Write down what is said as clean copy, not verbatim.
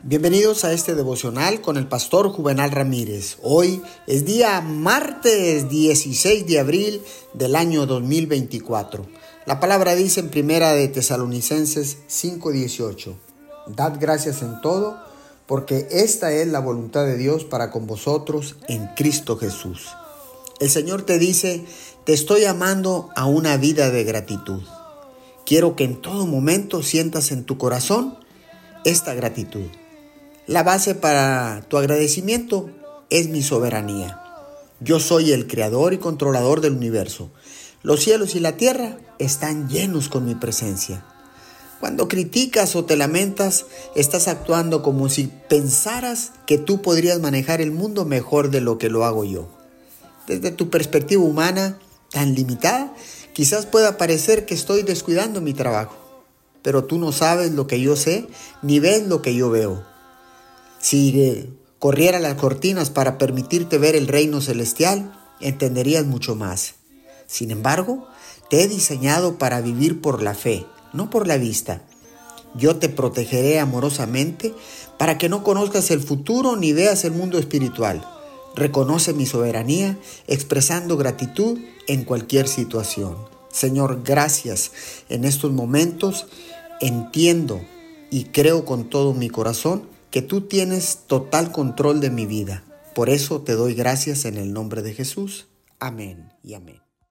Bienvenidos a este devocional con el pastor Juvenal Ramírez. Hoy es día martes 16 de abril del año 2024. La palabra dice en Primera de Tesalonicenses 5:18: Dad gracias en todo, porque esta es la voluntad de Dios para con vosotros en Cristo Jesús. El Señor te dice: te estoy llamando a una vida de gratitud. Quiero que en todo momento sientas en tu corazón esta gratitud. La base para tu agradecimiento es mi soberanía. Yo soy el creador y controlador del universo. Los cielos y la tierra están llenos con mi presencia. Cuando criticas o te lamentas, estás actuando como si pensaras que tú podrías manejar el mundo mejor de lo que lo hago yo. Desde tu perspectiva humana tan limitada, quizás pueda parecer que estoy descuidando mi trabajo, pero tú no sabes lo que yo sé, ni ves lo que yo veo. Si corriera las cortinas para permitirte ver el reino celestial, entenderías mucho más. Sin embargo, te he diseñado para vivir por la fe, no por la vista. Yo te protegeré amorosamente para que no conozcas el futuro ni veas el mundo espiritual. Reconoce mi soberanía, expresando gratitud en cualquier situación. Señor, gracias. En estos momentos entiendo y creo con todo mi corazón que tú tienes total control de mi vida. Por eso te doy gracias en el nombre de Jesús. Amén y amén.